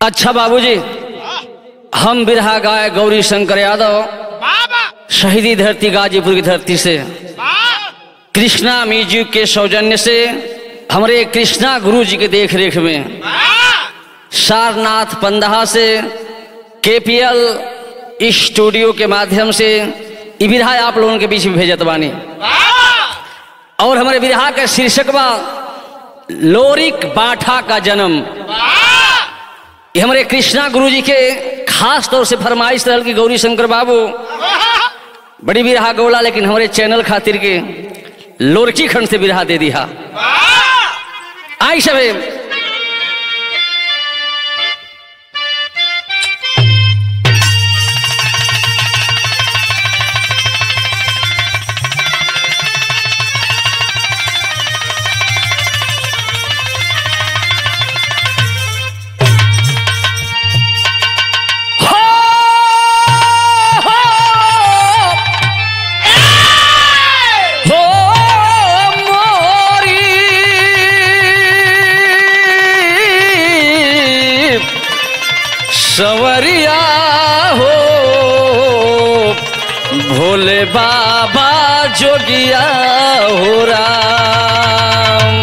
अच्छा बाबूजी, हम बिरहा गाय गौरी शंकर यादव शहीदी धरती गाजीपुर की धरती से कृष्णा म्यूजिक के सौजन्य से हमारे कृष्णा गुरु जी के देख रेख में सारनाथ पंदहा से केपीएल स्टूडियो के माध्यम से ये बिरहा आप लोगों के बीच में भेजत बानी। और हमारे बिरहा का शीर्षक बा लोरिक बाठा का जन्म। ये हमारे कृष्णा गुरु जी के खास तौर से फरमाइश रहल की गौरी शंकर बाबू बड़ी बिरहा गौला, लेकिन हमारे चैनल खातिर के लोरकी खंड से बिरहा दे दिया। आई सबे सवरिया हो भोले बाबा जोगिया हो राम।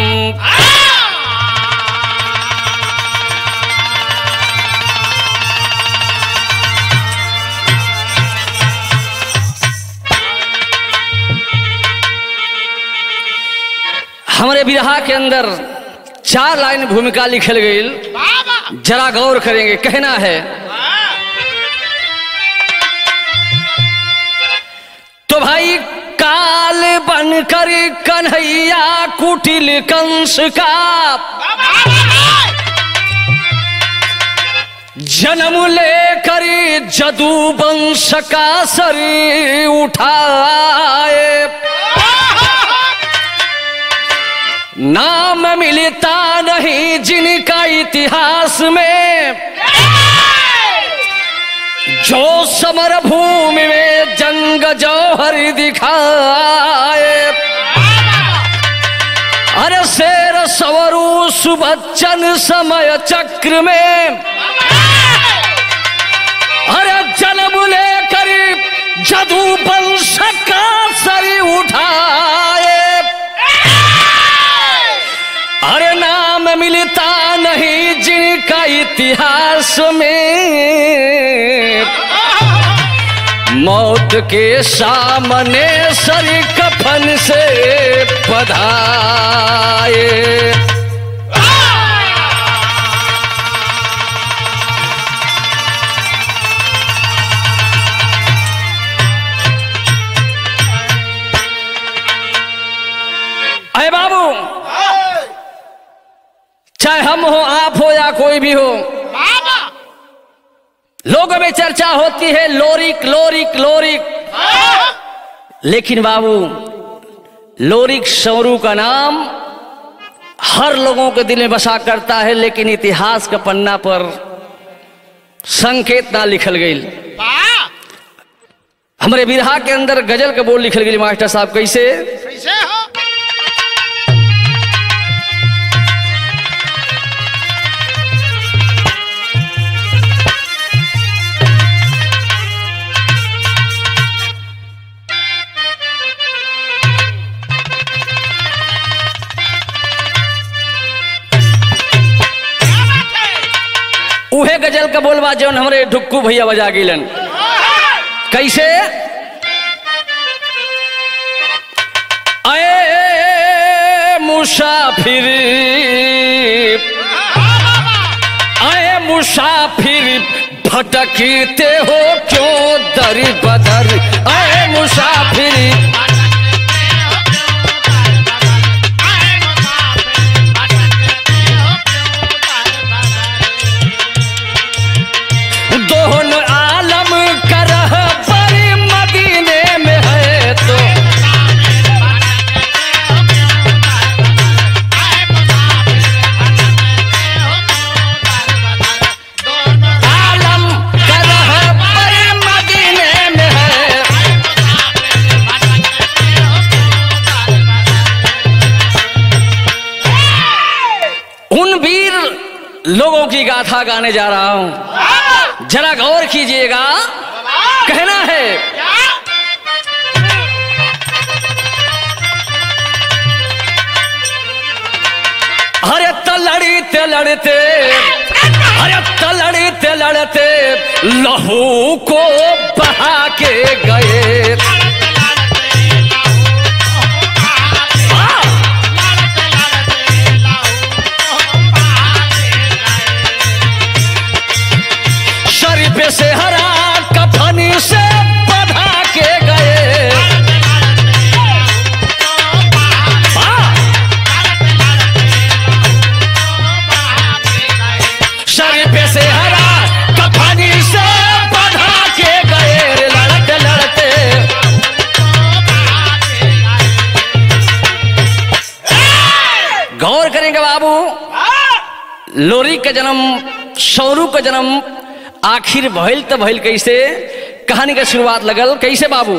हमारे बिरहा के अंदर 4 लाइन भूमिका लिखल गई, जरा गौर करेंगे। कहना है तो भाई काल बनकर कन्हैया कुटिल कंस का जन्म लेकर जदू वंश का सरी उठाए। नाम मिलता नहीं जिनका इतिहास में, जो समर भूमि में जंग जौहर दिखाए। अरे शेर सवरू सुबच्चन समय चक्र में, अरे जन्म लेकर जदू वंश का सरी उठाए। अरे नाम मिलता नहीं जिनका इतिहास में, मौत के सामने सर कफन से बधाए। अरे बाबू, चाहे हम हो, आप हो या कोई भी हो, लोगों में चर्चा होती है लोरिक लोरिक लोरिक। लेकिन बाबू, लोरिक सवरू का नाम हर लोगों के दिल में बसा करता है, लेकिन इतिहास का पन्ना पर संकेत ना लिखल गई। हमारे बिरहा के अंदर गजल का बोल लिखल गई मास्टर साहब। कैसे हो? उहे गजल का बोलबा जौन हमरे ढुक्कू भैया बजा गिलन। कैसे? आए मुसाफिर, आए मुसाफिर भटकते हो क्यों दर बदर। आए मुसाफिर दोनों आलम करह बड़ी मदीने में है तो। आलम करह बड़ी मदीने में है। लोगों की गाथा गाने जा रहा हूं, जरा गौर कीजिएगा। कहना है अरे तलड़ते लड़ते, अरे तलड़ते लड़ते लहू को बहा के गए। शरीफ से हरा कफनी से बधा के गए। शरीफ से हरा कफनी से बधा के गए। लड़ते लड़ते गौर करेंगे बाबू, लोरी का जन्म, शौरू का जन्म आखिर भइल तो भइल कैसे? कहानी का शुरुआत लगल कैसे बाबू?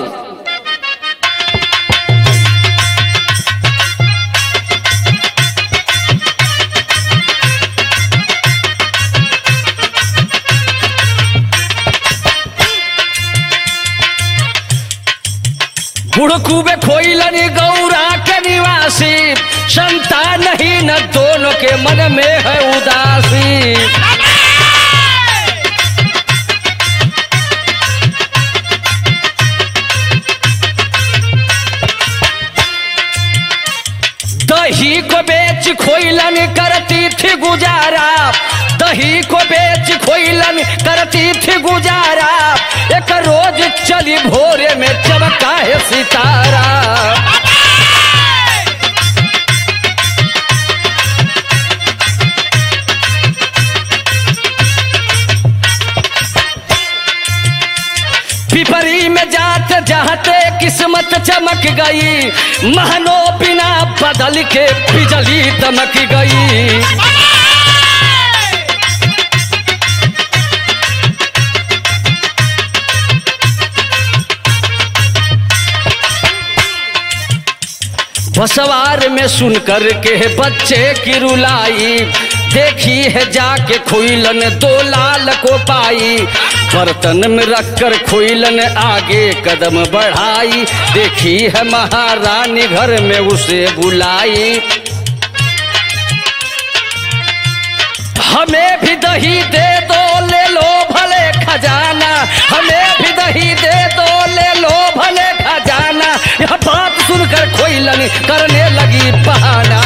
बुढ़कूबे खोइलनी गौरा के निवासी, संतान नहीं न दोनों के मन में है उदासी। दही को बेच खोइलन करती थी गुजारा, दही को बेच खोइलन करती थी गुजारा। एक रोज चली भोरे में चमका है सितारा। पिपरी में जाते जाते किस्मत चमक गई, महनो बिना बदल के बिजली दमक गई। बसवार में सुन कर के बच्चे की रुलाई, देखी है जाके खोइलन दो लाल को पाई। बर्तन में रखकर खोइलन आगे कदम बढ़ाई, देखी है महारानी घर में उसे बुलाई। हमें भी दही दे दो ले लो भले खजाना, हमें भी दही दे दो ले लो भले खजाना। यह बात सुनकर खोइलन करने लगी बहाना।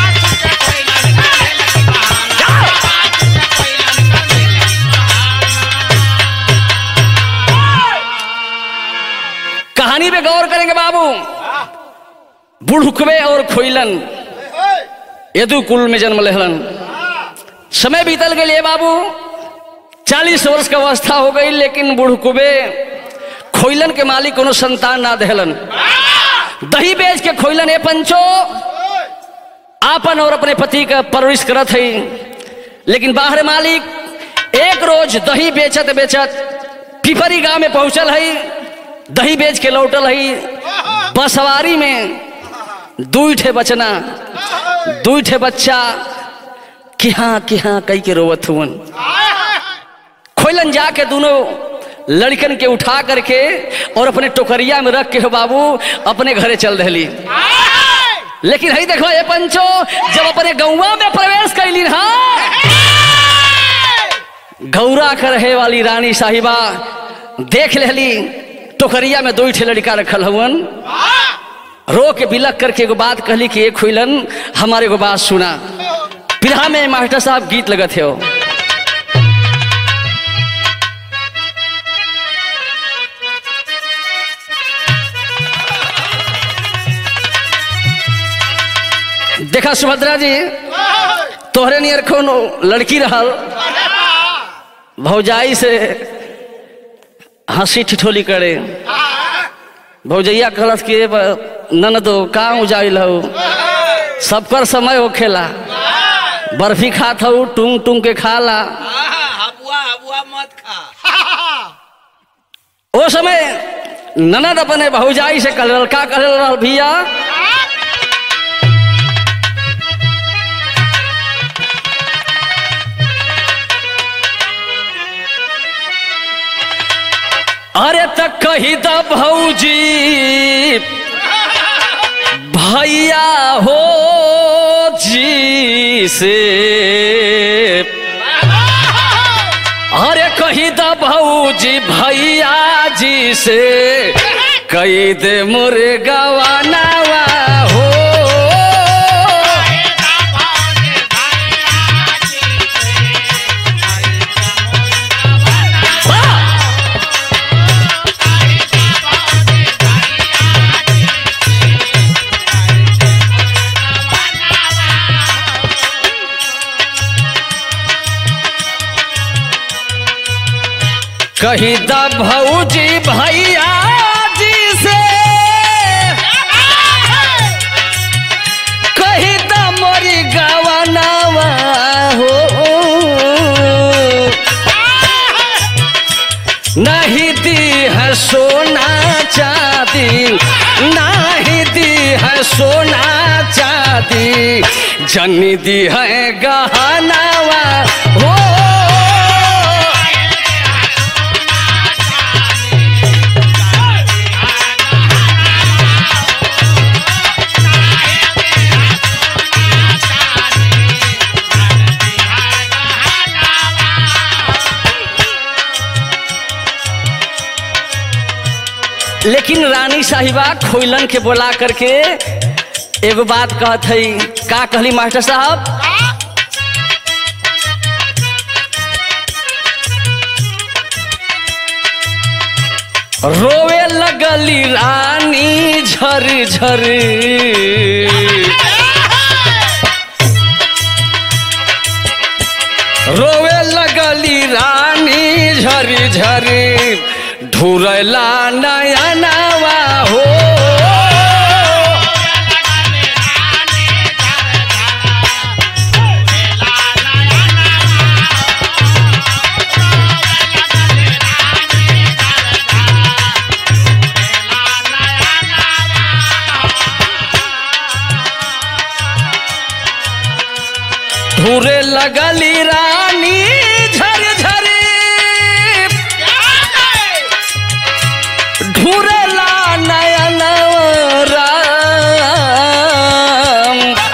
कहानी पे गौर करेंगे बाबू। बुढ़कवे और खोइलन यदु कुल में जन्म लेहलन। समय बीतल के लिए बाबू 40 वर्ष का अवस्था हो गई, लेकिन बुढ़कवे खोइलन के मालिक कोनो संतान ना देहलन। दही बेच के खोइलन ए पंचो आपन और अपने पति का परवरिश करत है। लेकिन बाहर मालिक एक रोज दही बेचत बेचत पिपरी गांव में पहुंचल है, दही बेच के लौटल है। बसवारी में 2 ठे बचना, 2 ठे बच्चा कि हाँ कई के रोवत हुवन। खोइलन जाके दोनों लड़कन के उठा करके और अपने टोकरिया में रख के बाबू अपने घरे चल रही। लेकिन हई देखो ये पंचो जब अपने गौवा में प्रवेश कैली, हाँ गौरा कर रहे वाली रानी साहिबा देख लेली टोकरिया में 2 ठे लड़का रखल हुवन। रो के बिलक करके एगो बात कहली कि एक खोइलन हमारे एगो बात सुना। बिरहा में मास्टर साहब गीत लगत है। देखा सुभद्रा जी, तोहरे नियर कोनो लड़की रहल, भौजाई से हंसी ठिठोली करे। भौजैया कहलस कि ननदो का उजाइल हो, सबकर समय हो खेला। बर्फी खात हूँ टूंग टूंग के खाला, हबुआ मत खा। ओ समय ननद अपने भौजाई से कहल का कहल भैया, अरे तक कही द भौजी भैया हो जी से, अरे कही द भौजी भैया जी से कही दे मोरे गवानावा हो। कही द भौजी भैया जी से कही द मोरी गवानावा हो। नहीं दी है सोना चांदी, नहीं दी है सोना चांदी, जनी दी है गहनावा हो। लेकिन रानी साहिबा खोइलन के बोला करके एगो बात कहत है। का कहली मास्टर साहब? रोवे लगली रानी झर झर, रोवे लगली रानी झर झर, ढूरला नयनवा हो। ढूरे लगली रानी झर झर, ढूरला नयन राम,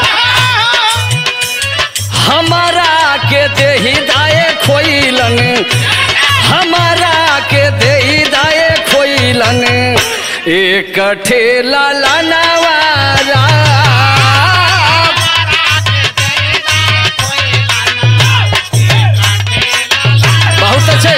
हमारा के देही दाए खोइलन, हमारा के देही दाए खोइलन, एक ठेला लानवा राम। बहुत अच्छे।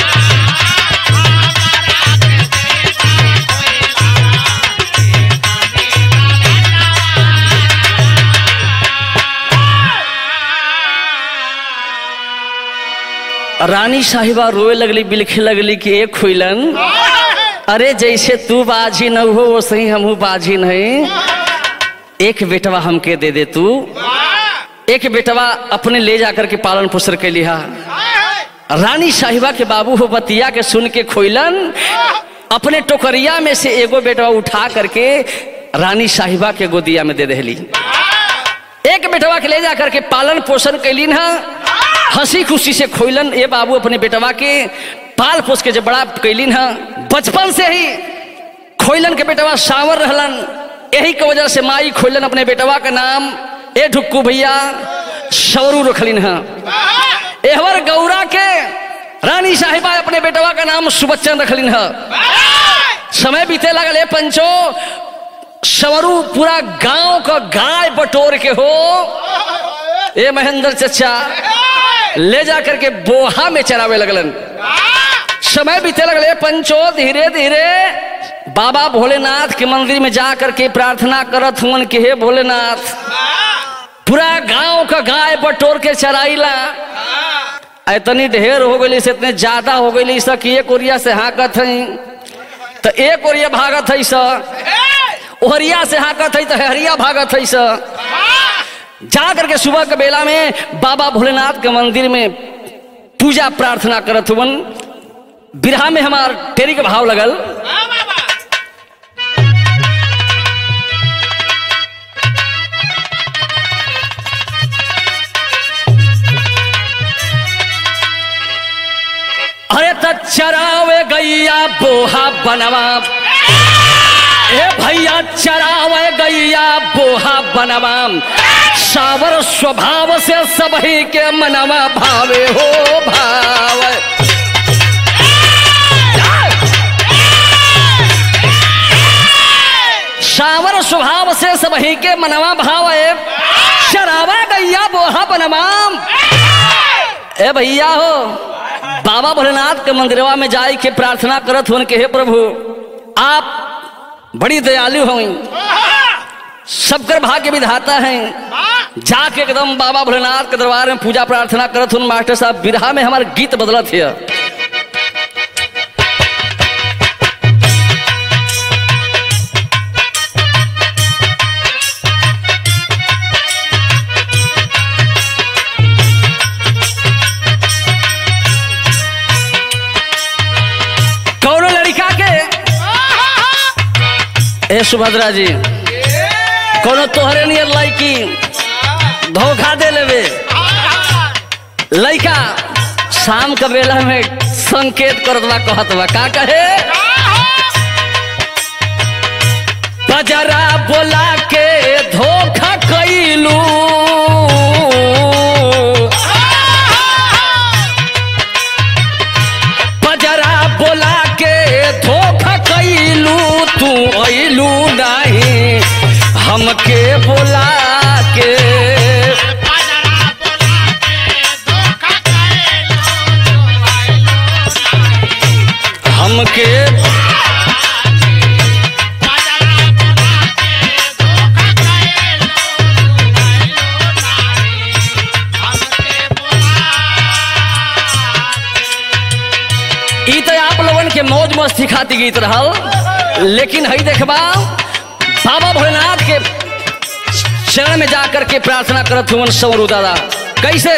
रानी साहिबा रोए लगली, बिलखे लगली कि एक खोइलन, अरे जैसे तू बाजी न हो वैसे ही हमहू बाजी नहीं, एक बेटवा हमके दे दे तू। एक बेटवा अपने ले जाकर के पालन पोषण के लिया। रानी साहिबा के बाबू हो बतिया के सुन के खोइलन, अपने टोकरिया में से एगो बेटवा उठा करके रानी साहिबा के गोदिया में दे देली। एक बेटवा के ले जा करके पालन पोषण कैलीन है, हंसी खुशी से खोइलन। ये बाबू अपने बेटवा के पाल पोस के जब बड़ा कैलीन है, बचपन से ही खोइलन के बेटवा सावर रहलन। यही के वजह से माई खोइलन अपने बेटवा का नाम ए ढुक्कू भैया सवरू रखलिन है। एहवर गौरा के रानी साहिबा अपने बेटवा का नाम सुबच्चन रखलिन है। समय बीते लगल ए पंचो, सवरू पूरा गांव का गाय बटोर के हो ए महेंद्र चचा ले जा करके बोहा में चरावे लगलन। समय बीते लगले पंचो, धीरे धीरे बाबा भोलेनाथ के मंदिर में जा करके प्रार्थना करत हुन कि हे भोलेनाथ पूरा गांव का गाय बटोर के चराइला। इतनी ढेर हो गई, इतने ज्यादा हो गई कि एक ओरिया से हाकत है तो एक ओरिया भागत है, ओहरिया से हाकत है तो हरिया भागत है। जा करके सुबह के बेला में बाबा भोलेनाथ के मंदिर में पूजा प्रार्थना करत हुवन। बिरहा में हमार टेरी के भाव लगल। अरे त चरावे गैया बोहा बनवा, ए भैया चरावे गैया बोहा बनवा, सावर स्वभाव से सबही के मनवा भावे हो भावे। सावर स्वभाव से सबही के मनवा भावे, चरावा गैया बोहा बनवा। ए भैया हो, बाबा भोलेनाथ के मंदिरवा में जाए के प्रार्थना करत हो के हे प्रभु आप बड़ी दयालु हो, सबकर भाग्य विधाता हैं। जाके एकदम बाबा भोलेनाथ के दरबार में पूजा प्रार्थना करत हूँ। मास्टर साहब बिरहा में हमारे गीत बदलत है। कौनो लड़का के ए सुभद्रा जी कोनो तोहरे नियर लड़की धोखा दे लेवे, लड़का शाम का बेला में संकेत करत बा, कहत बा का कहे, बजरा बोला के धोखा कइलू, बजरा बोला के धोखा कइलू, तू अइलू नहीं हमके बोला के, हमके ई तो आप लोगन के मौज मस्ती खाती गीत रहल। लेकिन हई देखबा बाबा भोलेनाथ के शरण में जाकर के प्रार्थना करत हुवन सवरू दादा। कैसे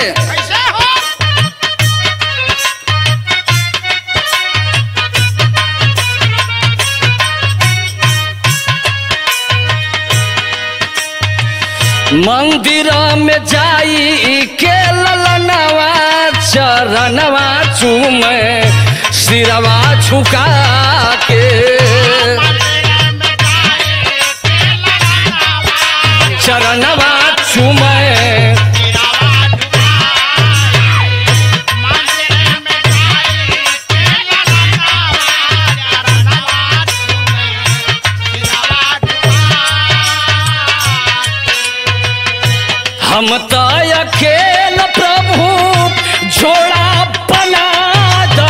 मंदिर में जाई के ललनवा चरणवा चूमे सिरवा झुका के, चरणवा चूमे हम तो अकेल प्रभु जोड़ा बना दो,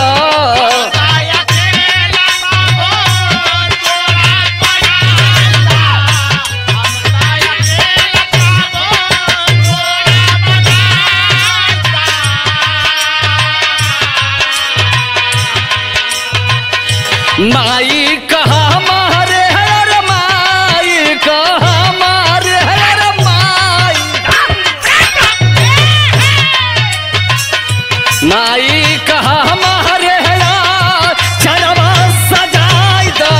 माई कहा मारे हर माई कहा मारे हर माई, माई कहा मारे हर चरवा सजाई दो,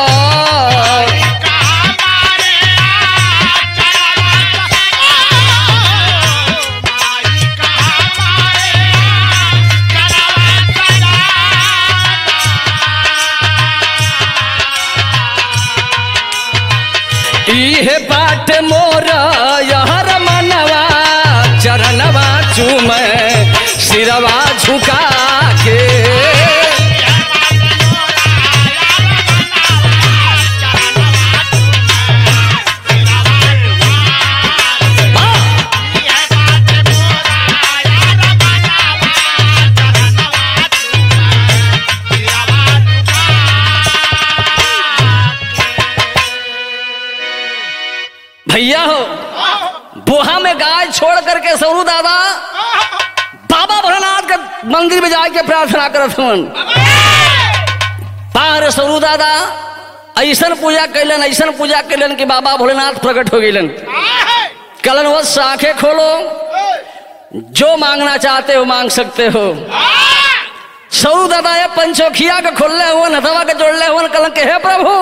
इहे बाट मोर यहर मनवा चरणवा चूमे सिरवा झुका के, भैया हो बोहा में गाय छोड़ करके सवरू दादा बाबा भोलेनाथ के मंदिर में जाके प्रार्थना करत हूँ। पार सवरू दादा ऐसन पूजा कैलन, ऐसन पूजा कैलन कि बाबा भोलेनाथ प्रकट हो गए। कलन वश आंखें खोलो, जो मांगना चाहते हो मांग सकते हो। सवरू दादा ये पंचोखिया के खोलने हुए, नथवा के जोड़ले हुए, कलन के हे प्रभु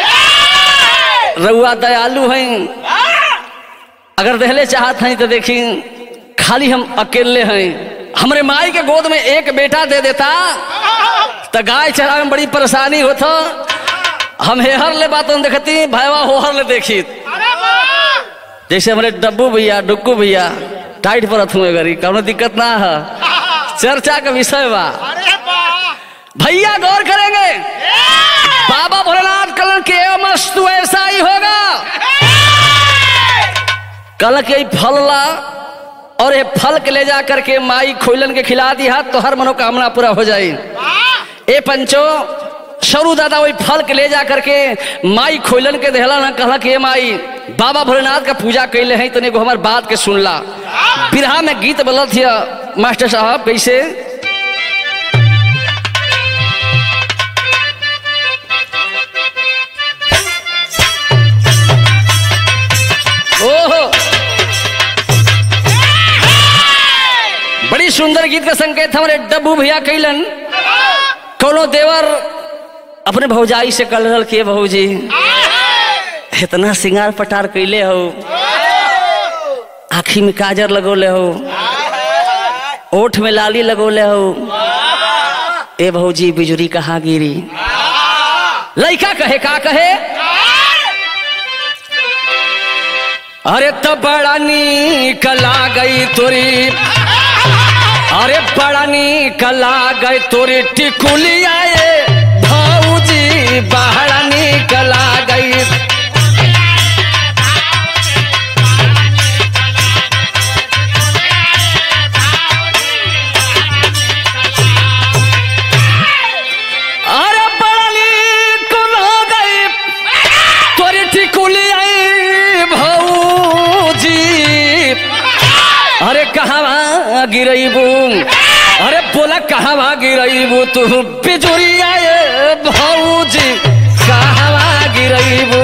रउआ दयालु हैं, अगर दहले चाहत हैं तो देखी खाली हम अकेले हैं, हमरे माई के गोद में एक बेटा दे देता तो गाय चरा में बड़ी परेशानी होता। हम हेहर ले बातों देखती भाईवा होहर ले देखी। जैसे हमारे डब्बू भैया डुक्कू भैया टाइट पर हूँ गरी कौनो दिक्कत ना है, चर्चा का विषय बा। भैया गौर करेंगे बाबा भोलेनाथ कल के मस्तु ऐसा ही होगा। कल के फल ला और ये फल के ले जा करके माई खोलन के खिला दिया तो हर मनोकामना पूरा हो जाए। ए पंचो सरू दादा वही फल के ले जा करके माई खोलन के देहला ना कहला कि माई बाबा भोलेनाथ का पूजा कैले हैं तने को हमार बात के सुनला। बिरहा में गीत बोलत थिया मास्टर साहब कैसे ओहो बड़ी सुंदर गीत का संकेत हमारे डब्बू भैया कैलन। कोनो देवर अपने भौजाई से कल रल के भौजी इतना सिंगार पटार कैले हो, आँखी में काजर लगोले हो, ओठ में लाली लगोले हो, ए भौजी बिजुरी कहाँ गिरी। लइका कहे का कहे अरे तो बड़ा नीक लागई तोरी, अरे बड़ा नीक लागई तोरी टिकुलिया भौजी बड़ा नीक लागई। अरे बड़ा नीक लागई तोरी टिकुलिया भौजी, अरे कहाँ गिरईबू, अरे बोला कहाँ गिरईबू तू बिजुरिया भौजी कहाँ गिरईबू।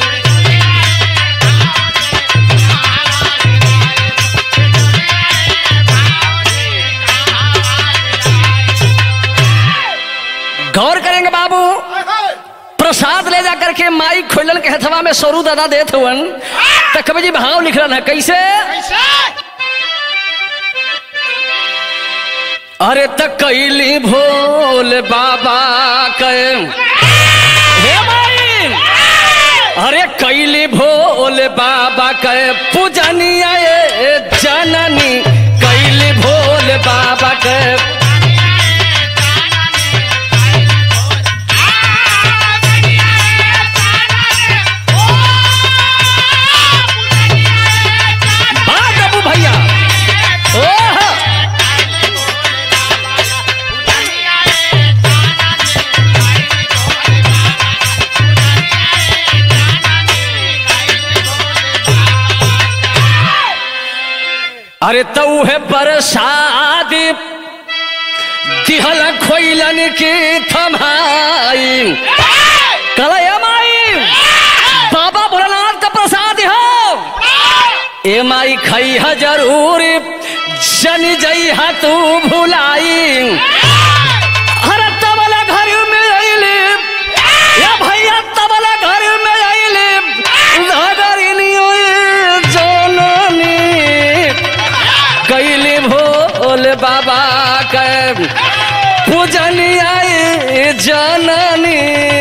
गौर करेंगे बाबू प्रसाद ले जाकर के माई खोलन के हथवा में सरू दादा देत हुवन तो कभी जी भाव लिख रहा है कैसे अरे त कैली भोले बाबा के हे माई, अरे कैली भोले बाबा के पूजनिया जननी, कैली भोले बाबा के भैया ओह अरे तो है प्रसाद दिहल खोइलन की थमाई कलया माई बाबा भोलेनाथ का प्रसाद हो ए माई खई है जरूर जन जई है तू भुलाई। अरे तबला घर में आइले या भैया तबला घर में आइले धगरिनियो जननी कैली भोले बाबा के पूजनिया जननी।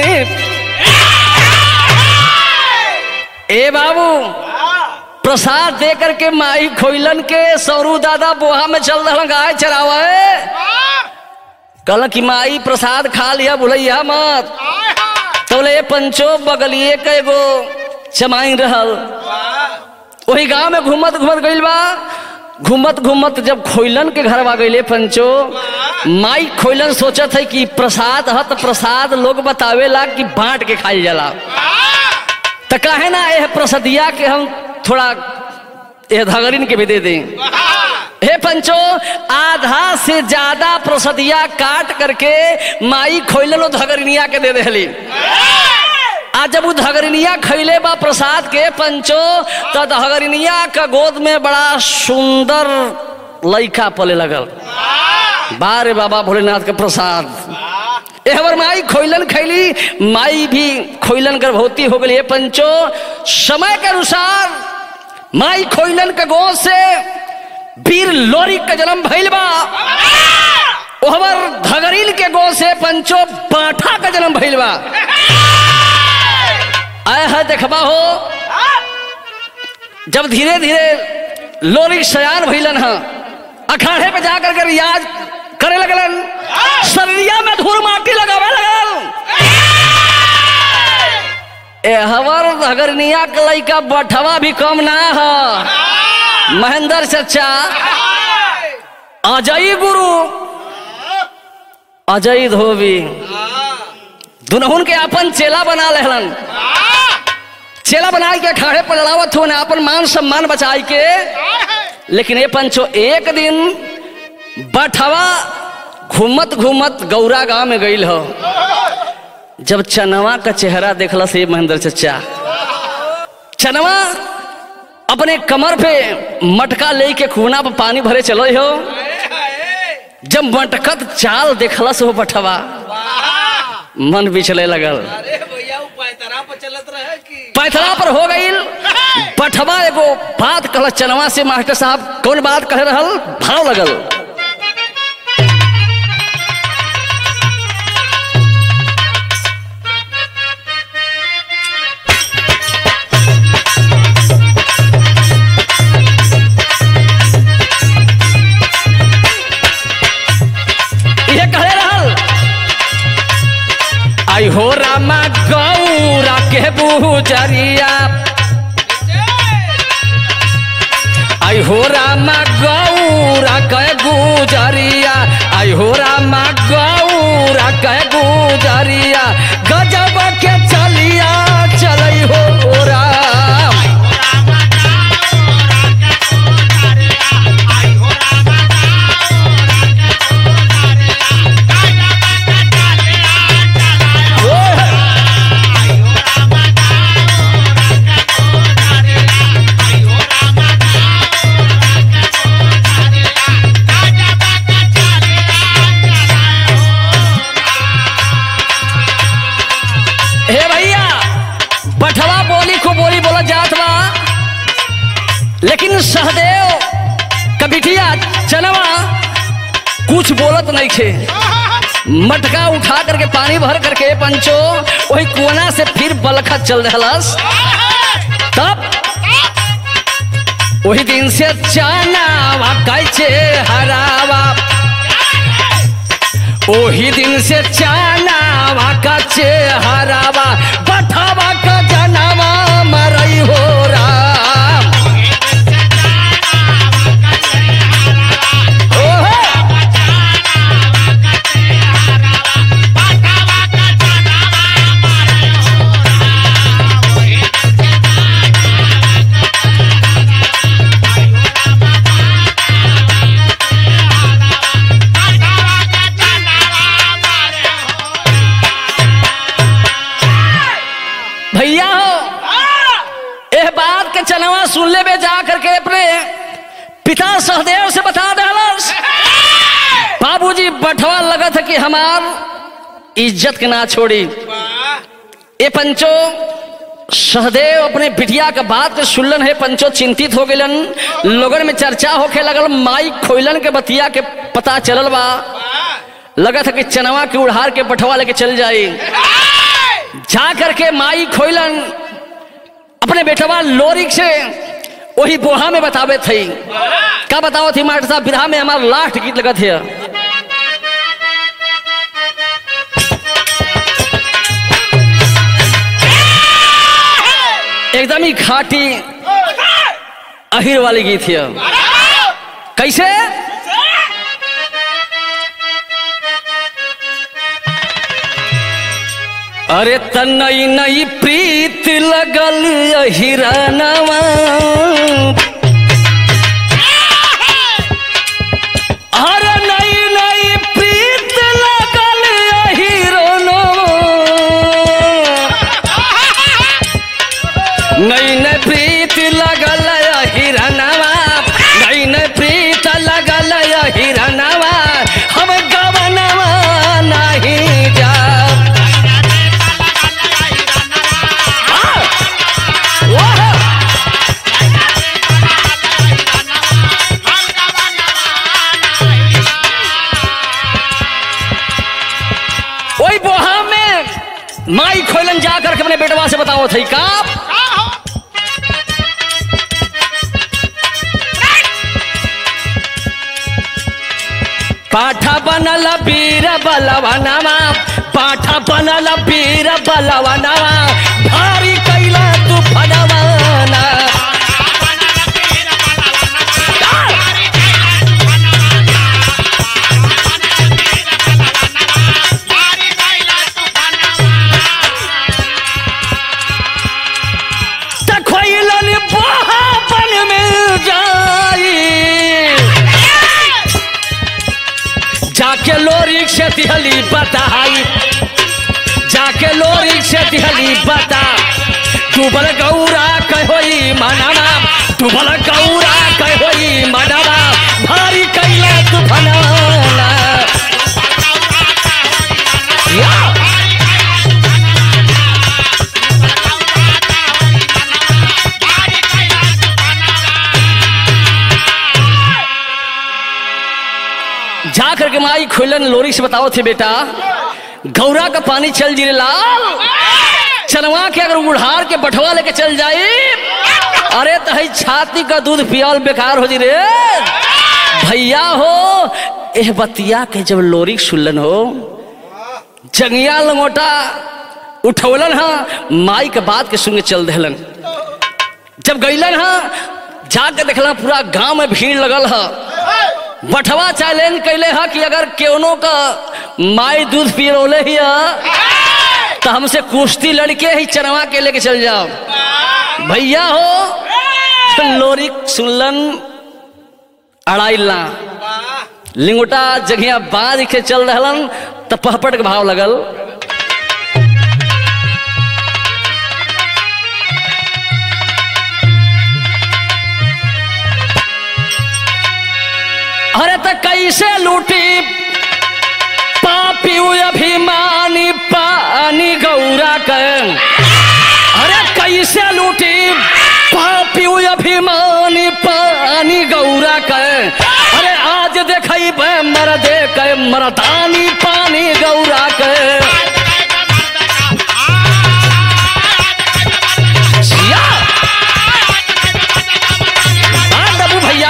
ए बाबू प्रसाद दे करके माई खोइलन के सौरू दादा बोहा में चल रहा गाय चरावा कल की माई प्रसाद खा लिया भुलैया मत तो ले पंचो बगलिए के एगो चमाई रहल वही गांव में घूमत घूमत गइल बा। घूमत घूमत जब खोइलन के घर आ गइले पंचो माई खोइलन सोचत है कि प्रसाद है तो प्रसाद लोग बतावेला कि बांट के खाई जाला तो कहे ना यह प्रसादिया के हम थोड़ा ये धगरिन के भी दे दें। हे पंचो आधा से ज्यादा प्रसादिया काट करके माई खोइलन धगरिनिया के दे देली। आज जब वो धगरिनिया खैले बा प्रसाद के पंचो तो धगरिनिया का गोद में बड़ा सुंदर लइका पले लगल। बारे बाबा भोलेनाथ के प्रसाद हमार माई खोइलन खैली माई भी खोइलन गर्भवती हो गई। पंचो समय के अनुसार माई खोइलन के गोद से वीर लोरिक का जन्म भइल बा। ओहवर धगरील के गो से पंचो बाठा का जन्म भइल बा। आया है देखबा हो जब धीरे धीरे लोरिक सयान भइलन ह अखाड़े पे जाकर के रियाज करे लगलन, शरीरिया में धूल माटी लगावे लगल। हवर धगरनिया के लइका बठवा भी कम ना है। महेंद्र चचा अजय गुरु अजय धोबी दुनहुन के अपन चेला बना लेहलन। चेला बना के अखाड़े पर लड़ावत हो ना अपन मान सम्मान बचाई के। लेकिन ये पंचो एक दिन बठवा घूमत घूमत गौरा गांव में गईल हो। जब चनवा का चेहरा देखला से महेंद्र चचा, चनवा अपने कमर पे मटका लेके खूना पर पानी भरे चले हो। जब मटकत चाल देखला से हो बठवा मन बिचले लगल। अरे भैया वो पैतरा पर चलत रहे कि पैथरा पर हो गईल। बठवा एगो बात कहल चनवा से, मास्टर साहब कौन बात कह रहल? भाव लगल। ये कहे रहल, आई हो रामा गौरा के बुजरिया, आई हो रामा गौरा के गुजरिया, आई हो रामा गौरा के गुजरिया, गजब के चलिया चलई हो राम। लेकिन सहदेव का बिटिया चनवा कुछ बोलत नहीं थे। मटका उठा करके पानी भर करके पंचो वही कोना से फिर बलखा चल रहलस। तब वही दिन से चनावा कैसे हरावा, वही दिन से चनावा कैसे हरावा, बठवा का जनावा मरई हो रहा। भैया हो यह बात के चनवा सुन ले बे जा करके अपने पिता सहदेव से बता दहलस। बाबूजी बठवा लगा था कि हमार इज्जत के ना छोड़ी। ये पंचो सहदेव अपने बिटिया का बात सुनलन है। पंचो चिंतित हो गलन। लोगन में चर्चा होके लगल। माइक खोलन के बतिया के पता चलल बा। लगा था कि चनवा के उड़ार के बठवा लेके चल जाई। जा करके माई खोलन अपने बेटवा लोरिक से वही बोहा में बतावे थी। क्या बताओ थी मास्टर साहब? बिरहा में हमारा लास्ट गीत लगा थे। एकदम ही खाटी अहिर वाली गीत है। कैसे? अरे तनई नई प्रीत लगल हिरनवा, अरे नई नई प्रीत लगल हिरनवा, नई नई प्रीत लगल हिरनवा, नई नई प्रीत लगल हिरनवा, हम गवनवा नहीं जा। पाठा बनल वीर बलवनवा, पाठा बनल वीर बलवनवा, भारी कैला तूफानवा। तखोइलन बहापन में जाई, जाके लोरी से दिहली बताई, जाके लोरी से दिहली बता। डूबल गौरा कहोई मनवा, डूबल गौरा कहोई मनवा, भारी कैला तूफानवा। जा करके माई खोलन लोरी से बताओ थे बेटा, गौरा का पानी चल जी रे लाल, चनवा के अगर उड़ार के बटवा लेके चल जाए, अरे तो है छाती का दूध पियाल बेकार हो जी रे भैया हो। एह बतिया के जब लोरी सुनलन हो, जंगिया लंगोटा उठौलन हा, माई के बात के सुन चल दहलन। जब गईलन हा, जाके देखला पूरा गांव में भीड़ लगल हा। बटवा चैलेंज कैले हा कि अगर केवनो का माई दूध पियोले ही तो हमसे कुश्ती लड़के ही चनवा के लेके चल जाओ भैया हो। लोरी सुनलन अड़ाइला लिंगोटा जगह बाज के चल रहलन, तो पहपट के भाव लगल। अरे तो कैसे लूटी पापी अभिमानी पानी गौरा के, अरे कैसे लूटी पापी अभिमानी पानी गौरा के। अरे आज देखई मर दे के मरदानी पानी गौरा के। भैया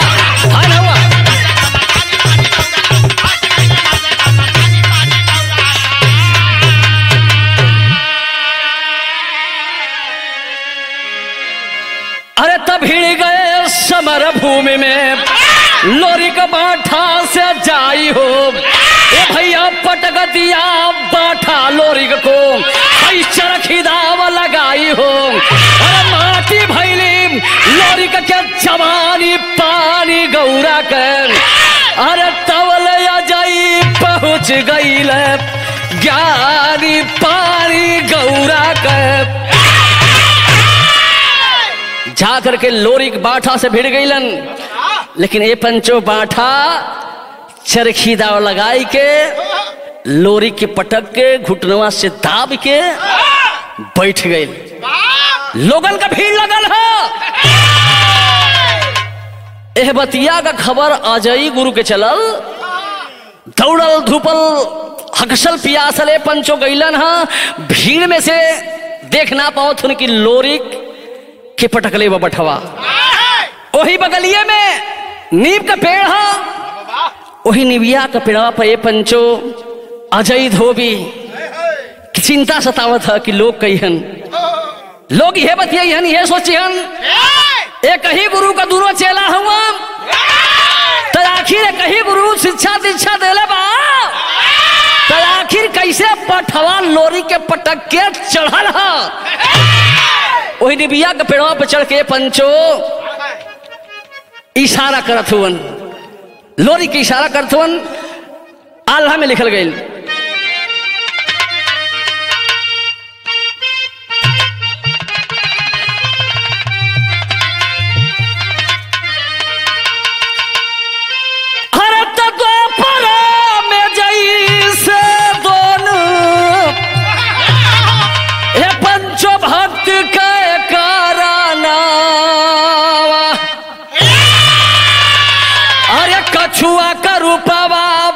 अरे तब भिड़ गए समर भूमि में, लोरी का बाठा से जाई हो। ए भैया पटक दिया बाठा लोरी को, चरखी दाव लगाई हो। अरे माटी भैली लोरी का क्या जवानी पानी गौरा कर। अरे तवल अजई पहुंच गई ज्ञानी पानी गौरा कर। जा करके लोरी के बाठा से भिड़ गईलन, लेकिन ये पंचो बाठा चरखी दाव लगाई के लोरी के पटक के घुटनवा से दाब के बैठ गए। लोगन का भीड़ लगल है। एह बतिया का खबर अजई गुरु के चलल, दौड़ल धूपल हकसल पियासले पंचो गईलन हा। भीड़ में से देख ना पाओ थुन की लोरी के पटकले वो बठवा। वही बगलिए में नीम का पेड़ हा, वही निविया का पेड़वा पर ये पंचो अजय धोबी की चिंता सतावत है कि लोग कहिहन, लोग यह बतियन ये सोचिहन एक ही गुरु का दूरो चेला हुआ, तो आखिर एक ही गुरु शिक्षा दीक्षा देले बा, तो आखिर कैसे पठवा लोरी के पटक के चढ़ल है। वही निबिया के पेड़वा पर चढ़ के पंचो इशारा करत हुवन, लोरी के इशारा करत हुवन। आल्हा में लिखल गई, कछुआ का रूपवा